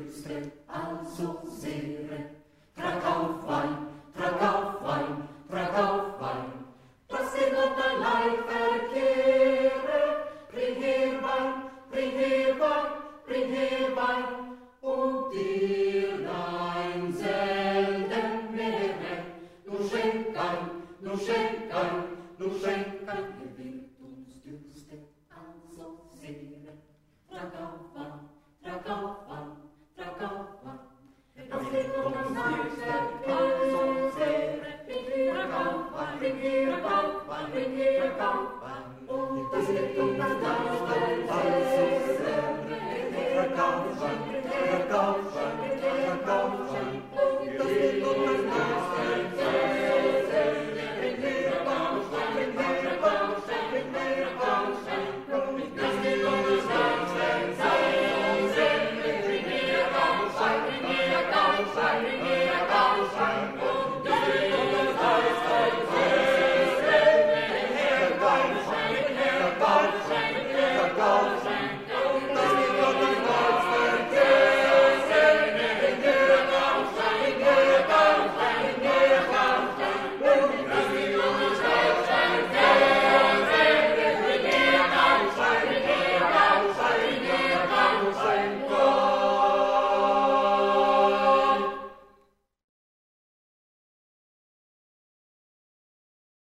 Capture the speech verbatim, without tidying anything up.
dürste also sehre. Trag auf Wein, trag auf Wein, trag auf Wein, dass dir Gott dein Leid verkehre. Bring her Wein, bring her Wein, bring her Wein, und dir dein selten Meere. Nur schenk ein, nur schenk ein, nur schenk ein, er wird uns dürste also sehre. Trag auf Wein, trag auf Wein, trag auf Wein, dass dir Gott dein Leid also sehre. Trag auf Wein, bring her Wein, bring her Wein, und das wird uns also sehre. Trag auf